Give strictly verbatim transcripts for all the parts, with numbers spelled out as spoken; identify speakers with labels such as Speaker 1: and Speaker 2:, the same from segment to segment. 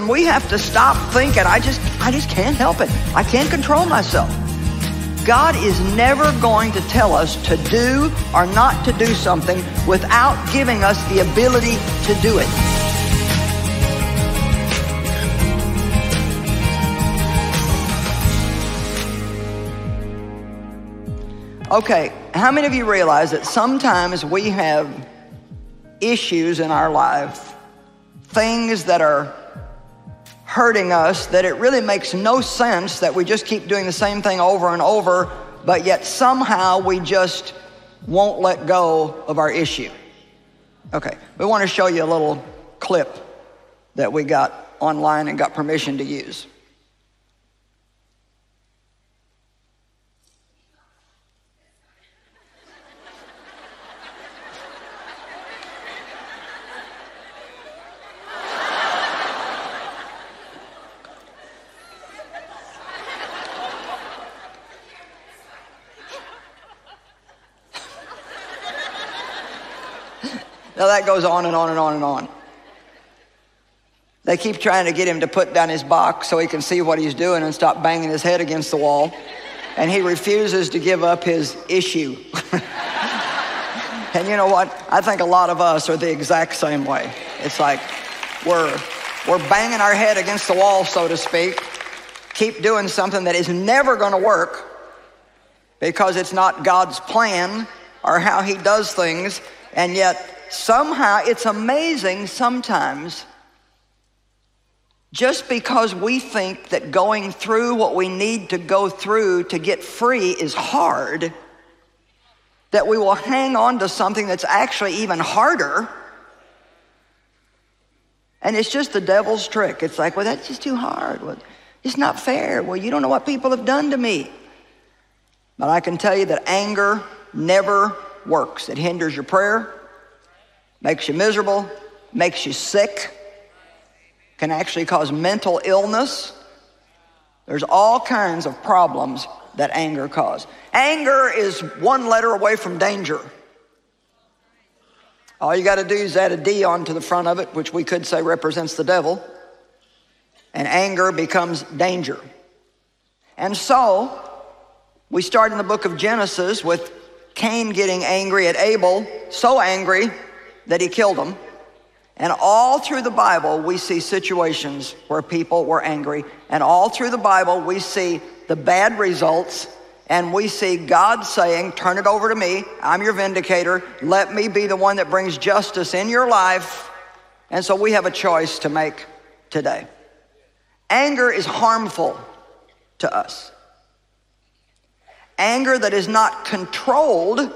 Speaker 1: We have to stop thinking, I just, I just can't help it. I can't control myself. God is never going to tell us to do or not to do something without giving us the ability to do it. Okay, how many of you realize that sometimes we have issues in our life, things that are hurting us, that it really makes no sense that we just keep doing the same thing over and over, but yet somehow we just won't let go of our issue? Okay, we want to show you a little clip that we got online and got permission to use. Now that goes on and on and on and on. They keep trying to get him to put down his box so he can see what he's doing and stop banging his head against the wall. And he refuses to give up his issue. And you know what? I think a lot of us are the exact same way. It's like we're, we're banging our head against the wall, so to speak. Keep doing something that is never going to work because it's not God's plan or how he does things. And yet somehow it's amazing sometimes, just because we think that going through what we need to go through to get free is hard, that we will hang on to something that's actually even harder. And it's just the devil's trick. It's like, well, that's just too hard. Well, it's not fair. Well, you don't know what people have done to me. But I can tell you that anger never works. It hinders your prayer, makes you miserable, makes you sick, can actually cause mental illness. There's all kinds of problems that anger causes. Anger is one letter away from danger. All you got to do is add a D onto the front of it, which we could say represents the devil, and anger becomes danger. And so we start in the book of Genesis with Cain getting angry at Abel, so angry that he killed him. And all through the Bible, we see situations where people were angry. And all through the Bible, we see the bad results. And we see God saying, turn it over to me. I'm your vindicator. Let me be the one that brings justice in your life. And so we have a choice to make today. Anger is harmful to us. Anger that is not controlled,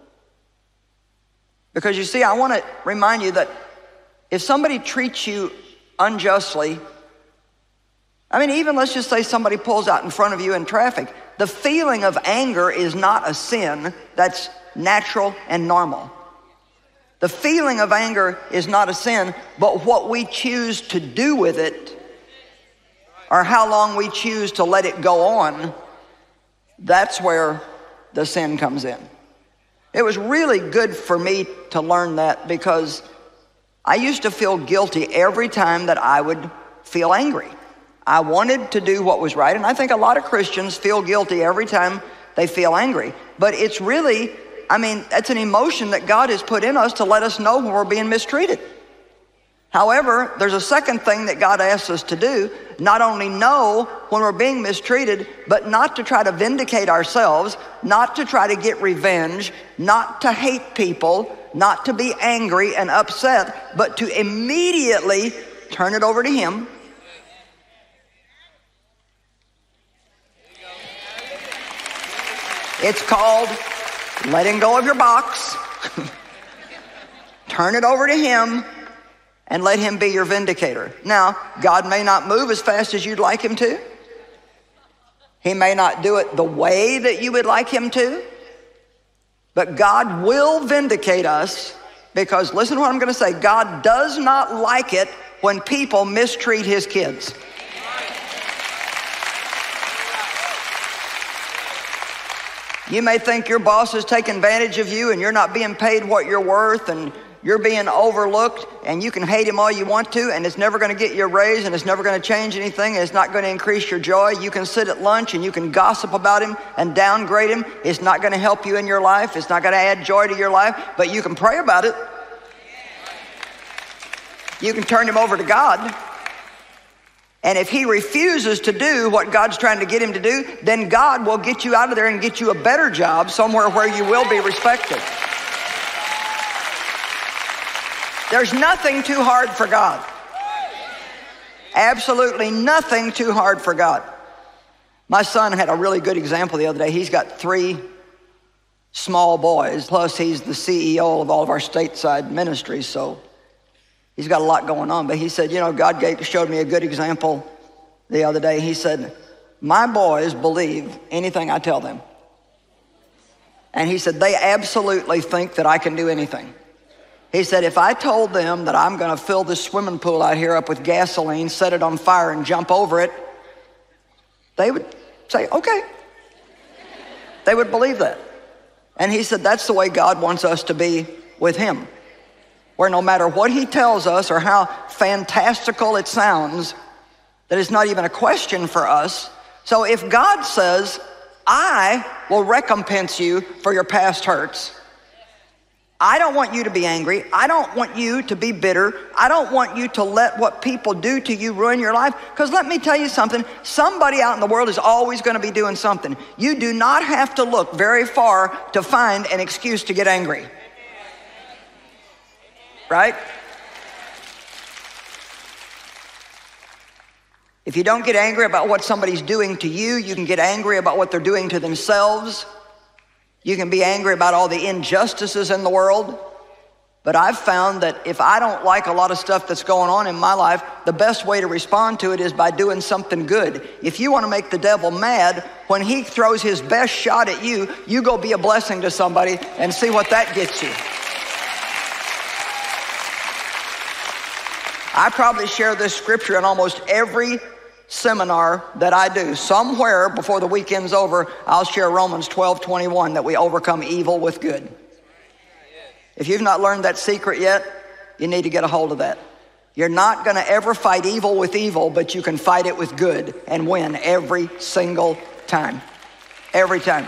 Speaker 1: because you see, I want to remind you that if somebody treats you unjustly, I mean, even let's just say somebody pulls out in front of you in traffic, the feeling of anger is not a sin. That's natural and normal. The feeling of anger is not a sin, but what we choose to do with it, or how long we choose to let it go on, that's where the sin comes in. It was really good for me to learn that, because I used to feel guilty every time that I would feel angry. I wanted to do what was right, and I think a lot of Christians feel guilty every time they feel angry. But it's really, I mean, it's an emotion that God has put in us to let us know when we're being mistreated. However, there's a second thing that God asks us to do, not only know when we're being mistreated, but not to try to vindicate ourselves, not to try to get revenge, not to hate people, not to be angry and upset, but to immediately turn it over to Him. It's called letting go of your box. Turn it over to Him and let Him be your vindicator. Now, God may not move as fast as you'd like Him to. He may not do it the way that you would like Him to. But God will vindicate us, because listen to what I'm going to say. God does not like it when people mistreat His kids. You may think your boss is taking advantage of you and you're not being paid what you're worth, and you're being overlooked, and you can hate him all you want to, and it's never going to get you a raise, and it's never going to change anything, and it's not going to increase your joy. You can sit at lunch and you can gossip about him and downgrade him. It's not going to help you in your life. It's not going to add joy to your life, but you can pray about it. You can turn him over to God. And if he refuses to do what God's trying to get him to do, then God will get you out of there and get you a better job somewhere where you will be respected. There's nothing too hard for God. Absolutely nothing too hard for God. My son had a really good example the other day. He's got three small boys, plus he's the C E O of all of our stateside ministries, so he's got a lot going on. But he said, you know, God gave, showed me a good example the other day. He said, my boys believe anything I tell them. And he said, they absolutely think that I can do anything. He said, if I told them that I'm going to fill this swimming pool out here up with gasoline, set it on fire, and jump over it, they would say, okay. They would believe that. And he said, that's the way God wants us to be with him, where no matter what he tells us or how fantastical it sounds, that it's not even a question for us. So if God says, I will recompense you for your past hurts, I don't want you to be angry. I don't want you to be bitter. I don't want you to let what people do to you ruin your life. Because let me tell you something, somebody out in the world is always going to be doing something. You do not have to look very far to find an excuse to get angry. Right? If you don't get angry about what somebody's doing to you, you can get angry about what they're doing to themselves. You can be angry about all the injustices in the world. But I've found that if I don't like a lot of stuff that's going on in my life, the best way to respond to it is by doing something good. If you want to make the devil mad, when he throws his best shot at you, you go be a blessing to somebody and see what that gets you. I probably share this scripture in almost every seminar that I do. Somewhere before the weekend's over, I'll share Romans twelve twenty-one, that we overcome evil with good. If you've not learned that secret yet, you need to get a hold of that. You're not going to ever fight evil with evil, but you can fight it with good and win every single time. Every time.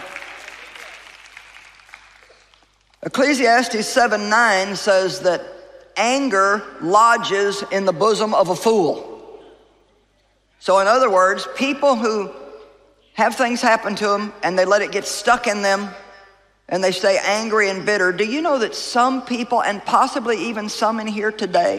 Speaker 1: Ecclesiastes seven nine says that anger lodges in the bosom of a fool. So in other words, people who have things happen to them and they let it get stuck in them and they stay angry and bitter. Do you know that some people, and possibly even some in here today,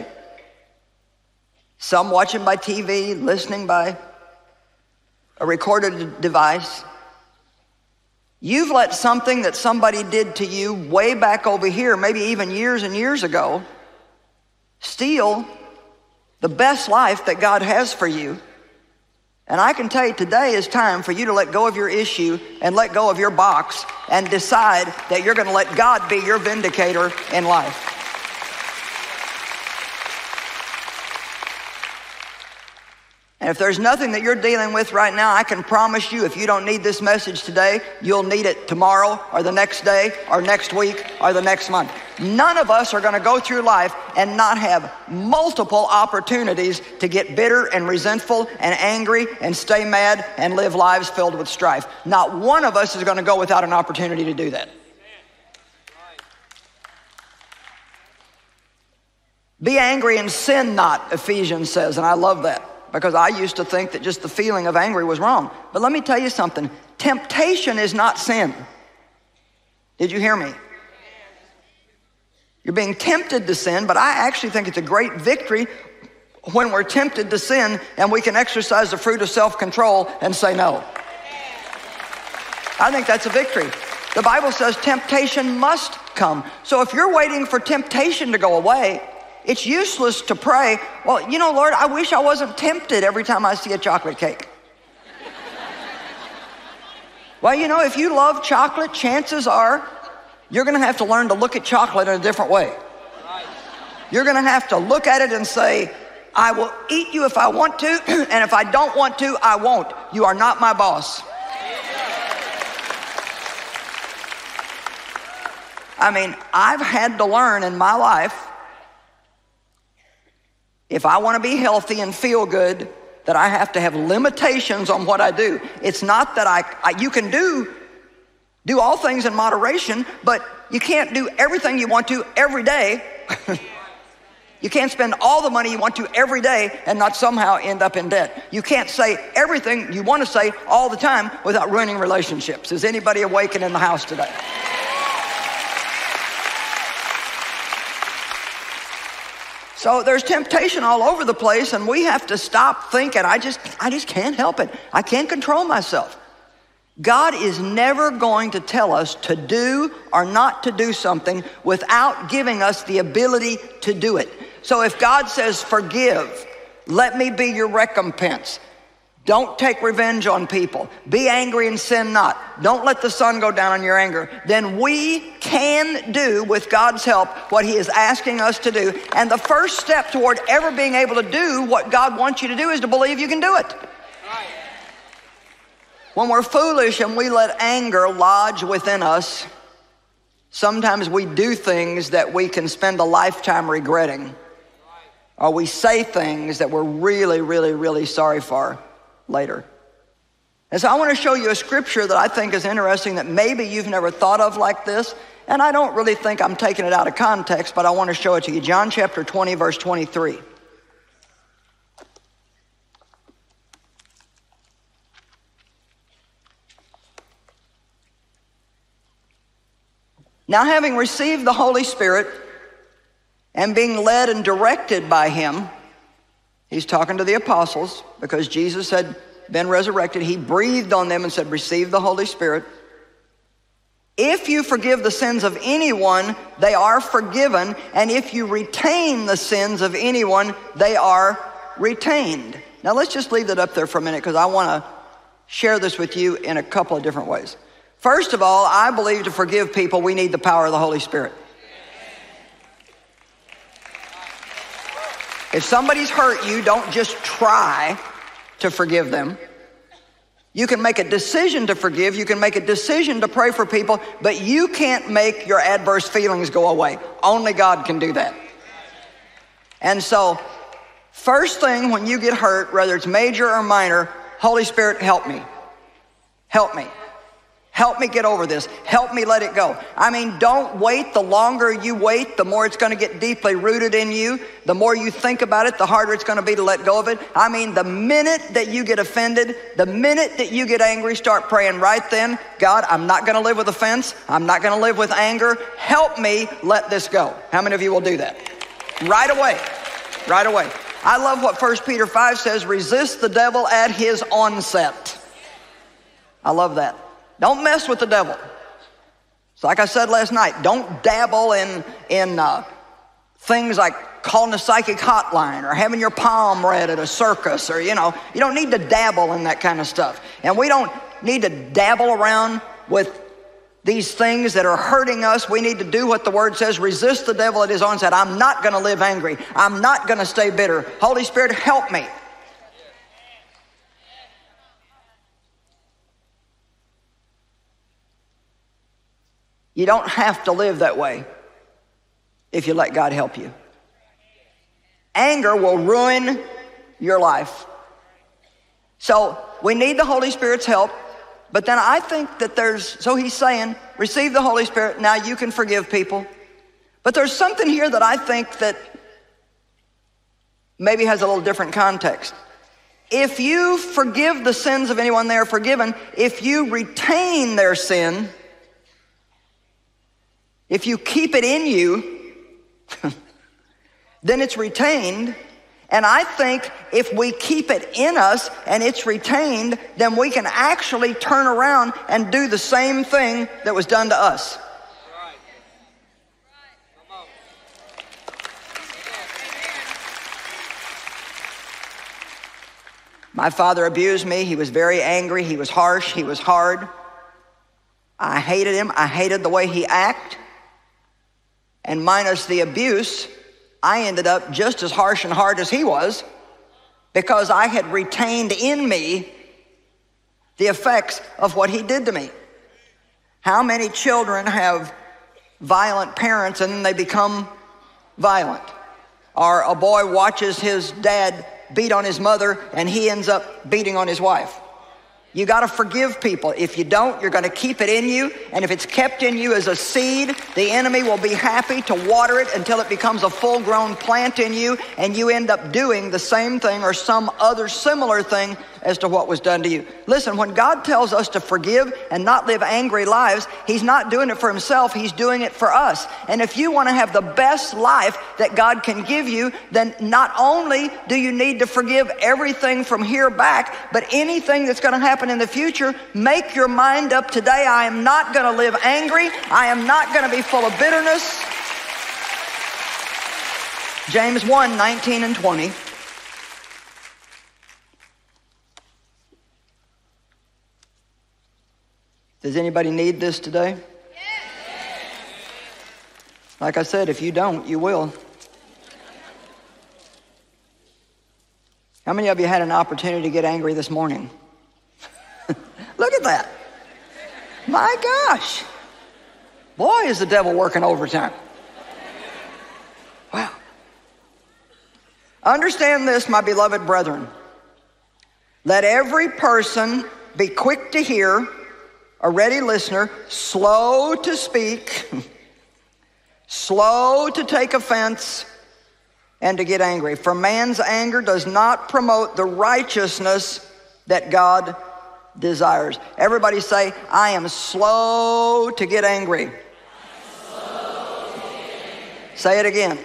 Speaker 1: some watching by T V, listening by a recorded device, you've let something that somebody did to you way back over here, maybe even years and years ago, steal the best life that God has for you. And I can tell you, today is time for you to let go of your issue and let go of your box and decide that you're going to let God be your vindicator in life. And if there's nothing that you're dealing with right now, I can promise you, if you don't need this message today, you'll need it tomorrow or the next day or next week or the next month. None of us are going to go through life and not have multiple opportunities to get bitter and resentful and angry and stay mad and live lives filled with strife. Not one of us is going to go without an opportunity to do that. Be angry and sin not, Ephesians says, and I love that, because I used to think that just the feeling of angry was wrong. But let me tell you something. Temptation is not sin. Did you hear me? You're being tempted to sin, but I actually think it's a great victory when we're tempted to sin and we can exercise the fruit of self-control and say no. I think that's a victory. The Bible says temptation must come. So if you're waiting for temptation to go away, it's useless to pray, well, you know, Lord, I wish I wasn't tempted every time I see a chocolate cake. Well, you know, if you love chocolate, chances are you're going to have to learn to look at chocolate in a different way. You're going to have to look at it and say, I will eat you if I want to, and if I don't want to, I won't. You are not my boss. I mean, I've had to learn in my life If I want to be healthy and feel good, that I have to have limitations on what I do. It's not that I, I you can do, do all things in moderation, but you can't do everything you want to every day. You can't spend all the money you want to every day and not somehow end up in debt. You can't say everything you want to say all the time without ruining relationships. Is anybody awakened in the house today? So there's temptation all over the place, and we have to stop thinking, I just, I just can't help it. I can't control myself. God is never going to tell us to do or not to do something without giving us the ability to do it. So if God says, forgive, let me be your recompense. Don't take revenge on people. Be angry and sin not. Don't let the sun go down on your anger. Then we can do, with God's help, what he is asking us to do. And the first step toward ever being able to do what God wants you to do is to believe you can do it. When we're foolish and we let anger lodge within us, sometimes we do things that we can spend a lifetime regretting. Or we say things that we're really, really, really sorry for later. And so I want to show you a scripture that I think is interesting that maybe you've never thought of like this. And I don't really think I'm taking it out of context, but I want to show it to you. John chapter twenty, verse twenty-three. Now, having received the Holy Spirit and being led and directed by him, he's talking to the apostles because Jesus had been resurrected. He breathed on them and said, receive the Holy Spirit. If you forgive the sins of anyone, they are forgiven. And if you retain the sins of anyone, they are retained. Now, let's just leave that up there for a minute because I want to share this with you in a couple of different ways. First of all, I believe to forgive people, we need the power of the Holy Spirit. If somebody's hurt you, don't just try to forgive them. You can make a decision to forgive. You can make a decision to pray for people, but you can't make your adverse feelings go away. Only God can do that. And so, first thing when you get hurt, whether it's major or minor, Holy Spirit, help me. Help me. Help me get over this. Help me let it go. I mean, don't wait. The longer you wait, the more it's going to get deeply rooted in you. The more you think about it, the harder it's going to be to let go of it. I mean, the minute that you get offended, the minute that you get angry, start praying right then, God, I'm not going to live with offense. I'm not going to live with anger. Help me let this go. How many of you will do that? Right away. Right away. I love what First Peter five says, resist the devil at his onset. I love that. Don't mess with the devil. So like I said last night, don't dabble in, in uh, things like calling a psychic hotline or having your palm read at a circus or, you know, you don't need to dabble in that kind of stuff. And we don't need to dabble around with these things that are hurting us. We need to do what the word says, resist the devil at his onset. I'm not going to live angry. I'm not going to stay bitter. Holy Spirit, help me. You don't have to live that way if you let God help you. Anger will ruin your life. So we need the Holy Spirit's help, but then I think that there's, so he's saying, receive the Holy Spirit, now you can forgive people. But there's something here that I think that maybe has a little different context. If you forgive the sins of anyone they are forgiven, if you retain their sin, if you keep it in you, then it's retained. And I think if we keep it in us and it's retained, then we can actually turn around and do the same thing that was done to us. My father abused me. He was very angry. He was harsh. He was hard. I hated him. I hated the way he acted. And minus the abuse, I ended up just as harsh and hard as he was because I had retained in me the effects of what he did to me. How many children have violent parents and then they become violent? Or a boy watches his dad beat on his mother and he ends up beating on his wife. You got to forgive people. If you don't, you're going to keep it in you. And if it's kept in you as a seed, the enemy will be happy to water it until it becomes a full-grown plant in you, and you end up doing the same thing or some other similar thing as to what was done to you. Listen, when God tells us to forgive and not live angry lives, he's not doing it for himself, he's doing it for us. And if you want to have the best life that God can give you, then not only do you need to forgive everything from here back, but anything that's going to happen in the future, make your mind up today. I am not going to live angry. I am not going to be full of bitterness. James one, nineteen and twenty. Does anybody need this today? Yes. Like I said, if you don't, you will. How many of you had an opportunity to get angry this morning? Look at that. My gosh. Boy, is the devil working overtime. Wow. Understand this, my beloved brethren. Let every person be quick to hear, a ready listener, slow to speak, slow to take offense, and to get angry. For man's anger does not promote the righteousness that God desires. Everybody say, I am slow to get angry. To get angry. Say it again.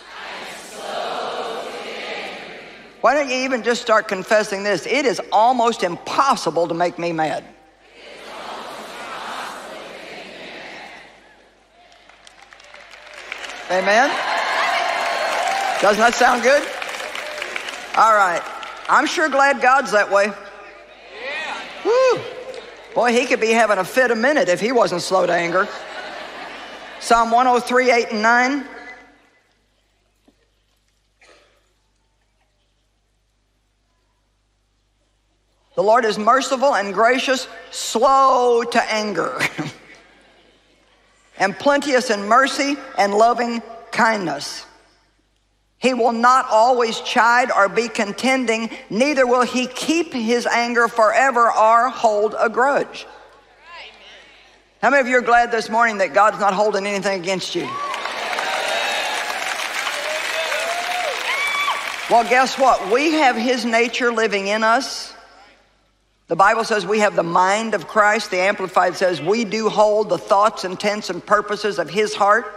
Speaker 1: Why don't you even just start confessing this? It is almost impossible to make me mad. Amen? Doesn't that sound good? All right. I'm sure glad God's that way. Woo. Boy, he could be having a fit a minute if he wasn't slow to anger. Psalm one oh three, eight and nine. The Lord is merciful and gracious, slow to anger, and plenteous in mercy and loving kindness. He will not always chide or be contending, neither will he keep his anger forever or hold a grudge. How many of you are glad this morning that God's not holding anything against you? Well, guess what? We have his nature living in us. The Bible says we have the mind of Christ. The Amplified says we do hold the thoughts, intents, and purposes of his heart.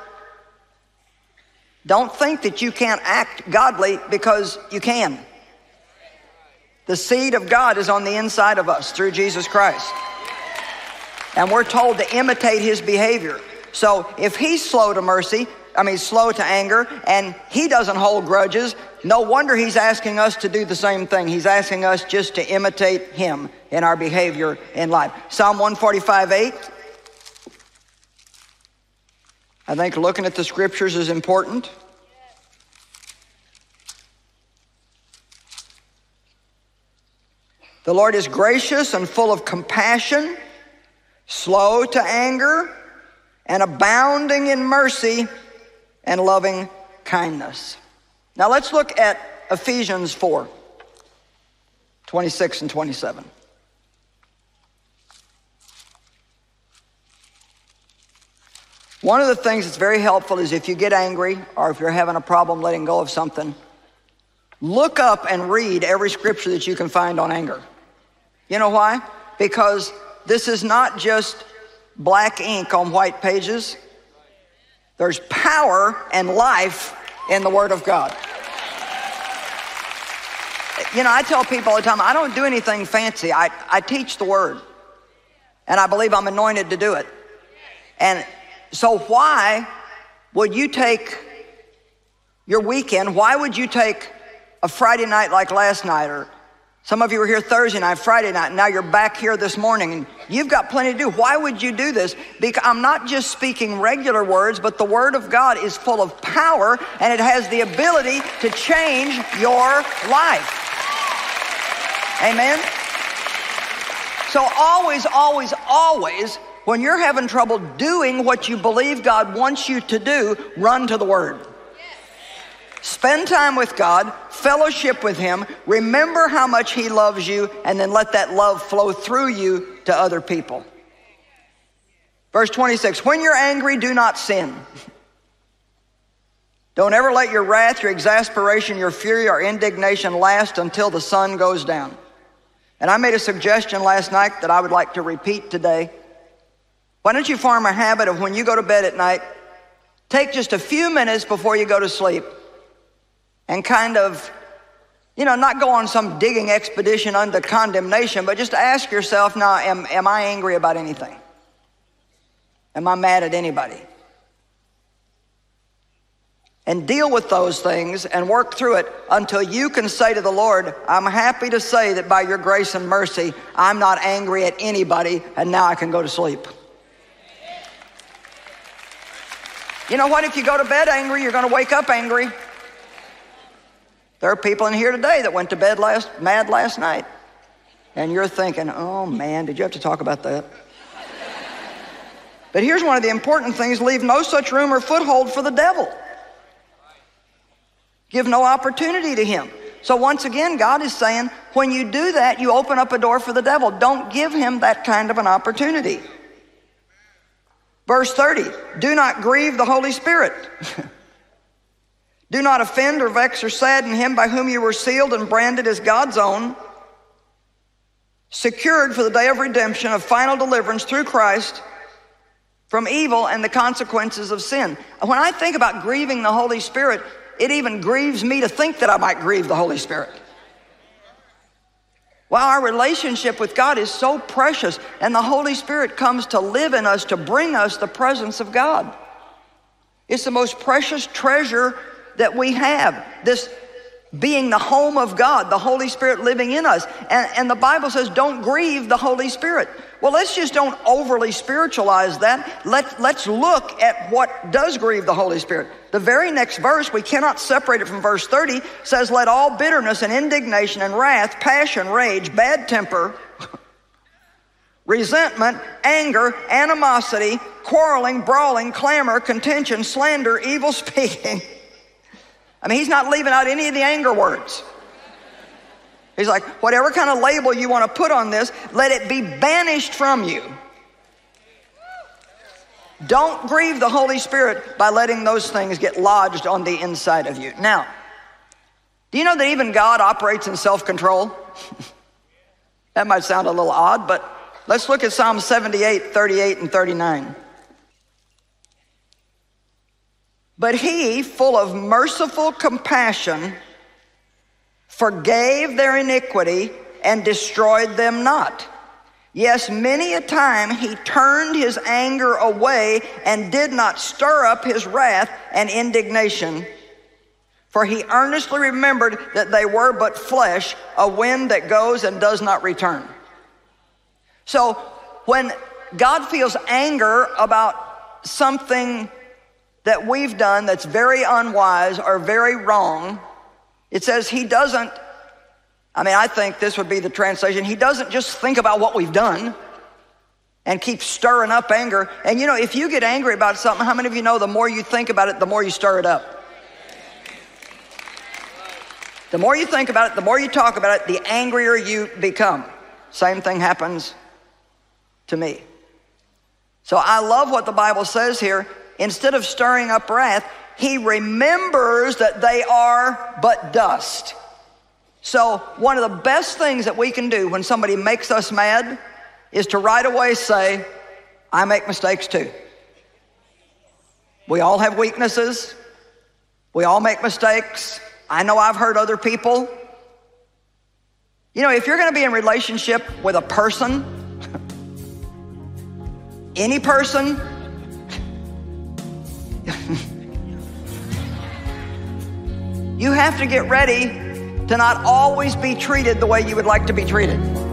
Speaker 1: Don't think that you can't act godly, because you can. The seed of God is on the inside of us through Jesus Christ. And we're told to imitate his behavior. So if he's slow to mercy, I mean slow to anger, and he doesn't hold grudges, no wonder he's asking us to do the same thing. He's asking us just to imitate him in our behavior in life. Psalm one forty-five, eight. I think looking at the scriptures is important. The Lord is gracious and full of compassion, slow to anger, and abounding in mercy and loving kindness. Now let's look at Ephesians four, twenty-six and twenty-seven. One of the things that's very helpful is if you get angry or if you're having a problem letting go of something, look up and read every scripture that you can find on anger. You know why? Because this is not just black ink on white pages. There's power and life in the Word of God. You know, I tell people all the time, I don't do anything fancy. I, I teach the Word. And I believe I'm anointed to do it. And so why would you take your weekend, why would you take a Friday night like last night, or some of you were here Thursday night, Friday night, and now you're back here this morning, and you've got plenty to do. Why would you do this? Because I'm not just speaking regular words, but the Word of God is full of power, and it has the ability to change your life. Amen? So always, always, always, when you're having trouble doing what you believe God wants you to do, run to the Word. Spend time with God, fellowship with him, remember how much he loves you, and then let that love flow through you to other people. Verse twenty-six, when you're angry, do not sin. Don't ever let your wrath, your exasperation, your fury, or indignation last until the sun goes down. And I made a suggestion last night that I would like to repeat today. Why don't you form a habit of when you go to bed at night, take just a few minutes before you go to sleep and kind of, you know, not go on some digging expedition unto condemnation, but just ask yourself, now, am, am I angry about anything? Am I mad at anybody? And deal with those things and work through it until you can say to the Lord, I'm happy to say that by your grace and mercy, I'm not angry at anybody, and now I can go to sleep. You know what? If you go to bed angry, you're going to wake up angry. There are people in here today that went to bed last, mad last night. And you're thinking, oh man, did you have to talk about that? But here's one of the important things: leave no such room or foothold for the devil. Give no opportunity to him. So once again, God is saying, when you do that, you open up a door for the devil. Don't give him that kind of an opportunity. Verse thirty, do not grieve the Holy Spirit. Do not offend or vex or sadden him by whom you were sealed and branded as God's own, secured for the day of redemption, of final deliverance through Christ from evil and the consequences of sin. When I think about grieving the Holy Spirit, it even grieves me to think that I might grieve the Holy Spirit. Well, our relationship with God is so precious, and the Holy Spirit comes to live in us, to bring us the presence of God. It's the most precious treasure that we have, this being the home of God, the Holy Spirit living in us. And, and the Bible says, don't grieve the Holy Spirit. Well, let's just don't overly spiritualize that. Let, let's look at what does grieve the Holy Spirit. The very next verse, we cannot separate it from verse thirty, says, let all bitterness and indignation and wrath, passion, rage, bad temper, resentment, anger, animosity, quarreling, brawling, clamor, contention, slander, evil speaking. I mean, he's not leaving out any of the anger words. He's like, whatever kind of label you want to put on this, let it be banished from you. Don't grieve the Holy Spirit by letting those things get lodged on the inside of you. Now, do you know that even God operates in self-control? That might sound a little odd, but let's look at Psalm seventy-eight, thirty-eight, and thirty-nine. But he, full of merciful compassion, forgave their iniquity and destroyed them not. Yes, many a time he turned his anger away and did not stir up his wrath and indignation. For he earnestly remembered that they were but flesh, a wind that goes and does not return. So when God feels anger about something that we've done that's very unwise or very wrong, it says he doesn't, I mean, I think this would be the translation, he doesn't just think about what we've done and keep stirring up anger. And you know, if you get angry about something, how many of you know the more you think about it, the more you stir it up? The more you think about it, the more you talk about it, the angrier you become. Same thing happens to me. So I love what the Bible says here. Instead of stirring up wrath, he remembers that they are but dust. So one of the best things that we can do when somebody makes us mad is to right away say, I make mistakes too. We all have weaknesses. We all make mistakes. I know I've hurt other people. You know, if you're going to be in relationship with a person, any person, you have to get ready to not always be treated the way you would like to be treated.